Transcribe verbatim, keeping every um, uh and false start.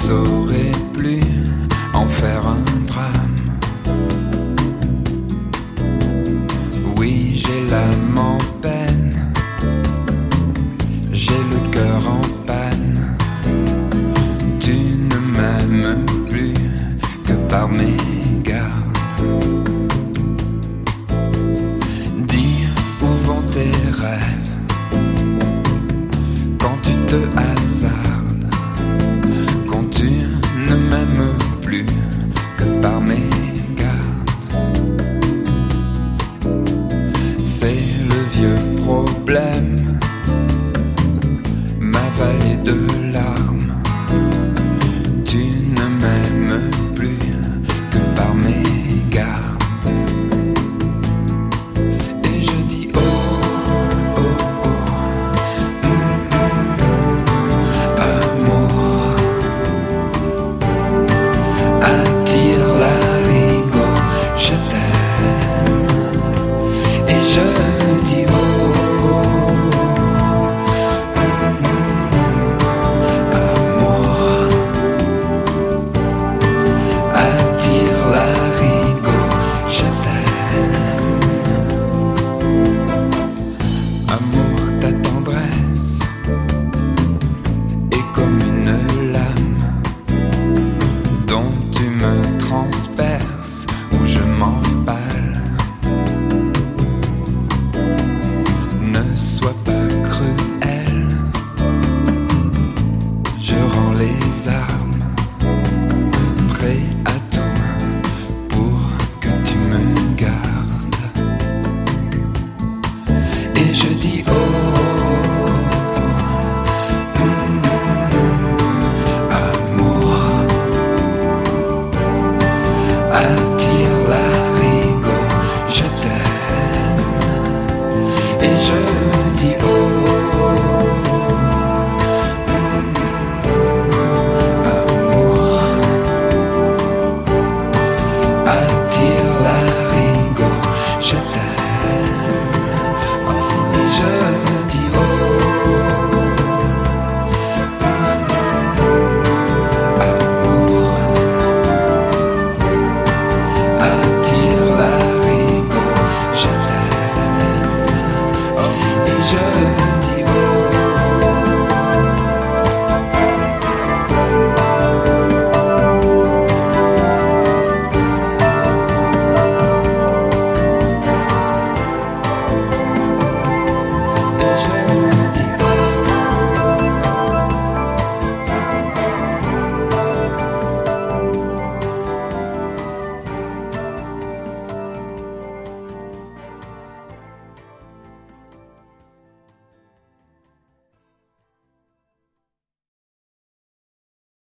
saurais plus en faire un drame. Oui, j'ai l'âme en peine, j'ai le cœur en panne. Tu ne m'aimes plus que par mégarde. Dis où vont tes rêves quand tu te hasardes, quand tu ne m'aimes plus que par mégarde. C'est le vieux problème, ma vallée de larmes. Tu ne m'aimes plus que par mégarde. Et je dis oh, oh, oh, mm, mm, amour, attire l'arigot, je t'aime. Et je dis oh, oh, amour, attire l'arigot, je t'aime. Amour, ta tendresse est comme une lame dont tu me transperces ou je m'emballe. Ne sois pas cruel, je rends les armes, prêt à tout pour que tu me gardes. Et je dis oh, mm, amour, attire l'arigot, je t'aime. Et je dis oh,